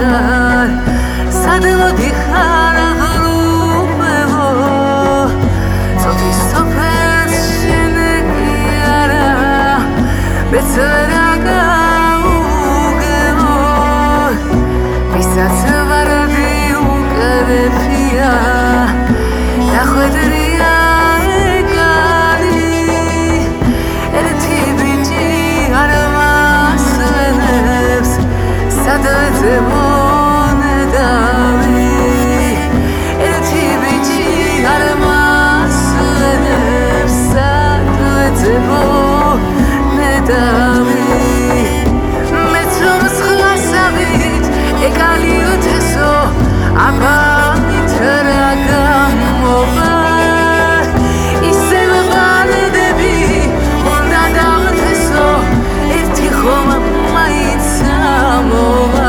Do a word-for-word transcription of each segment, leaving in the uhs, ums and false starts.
ხარ სადმოდი ხარ აღრუბებო წოთის სოფელს შენ კი არა მეც ვერ აგაუგებო ვისაც ვარდი უკრეფია დახვედრია ეგარი ერთი ბიჭი არ მასვენებს სადეძებო ნედავი ერთი ბიჭი არ მასვენებს სადეძებო ნედავი მეც რომ სხვასავით ეგალი უთესო აბა მით რა გამოვა ისევ ვარდები უნდა დავთესო ერთი ხომ მაინც ამოვა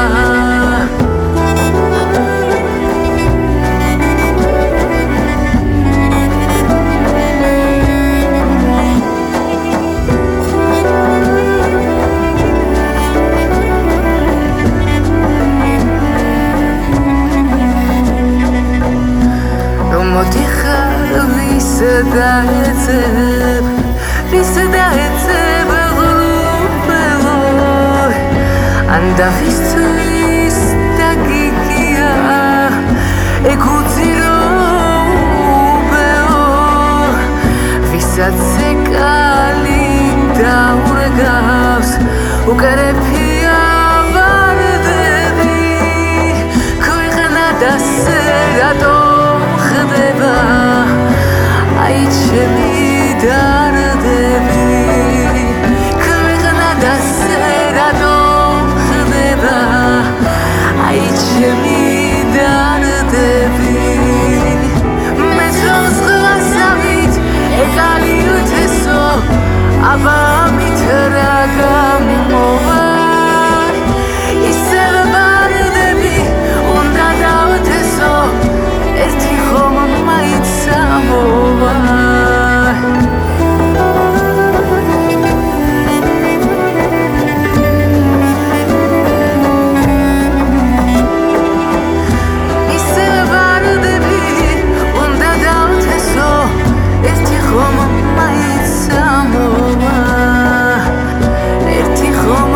მოდი ხარ ვის დაეცებ ვის დაეცებ ღრუბელო ან დავისთვის დაგიგია ეგ უძირობელო ვისაც ეკალი დაურგავს უკრეფია ვარდები ქვეყნა და სერატო აი ჩემი დარდები ქვეყნა და სერატო ხდება აი ჩემი დარდები მეც რომ სხვასავით ეგალი უთესო აბა მით რა